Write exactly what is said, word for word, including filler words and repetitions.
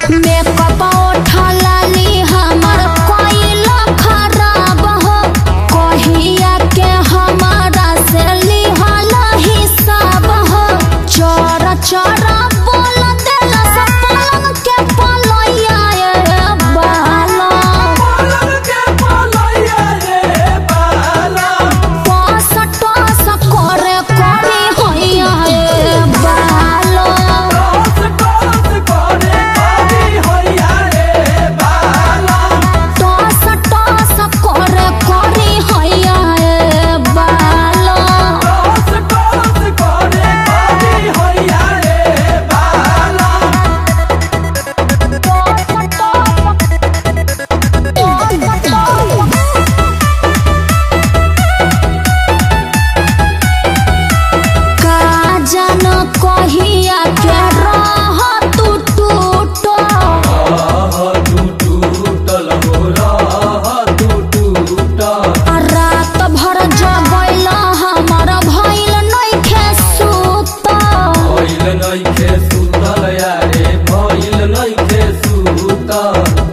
makeup उठलाली हमर कोइल खराब हो कहिया के हमारा से लिहल हिसाब हो चोर चोर बोल देला सब पलंग के पलैया रे बाला पलंग के पलैया रे बाला पास टस करे करे होइया रे बाला टस टस करे करे होइया रे बाला टस टस करे करे होइया रे बाला टस टस करे करे होइया रे बाला का जान कहिया के रह तू टूटो रात भर जगैल हमर भइल नइखे सुत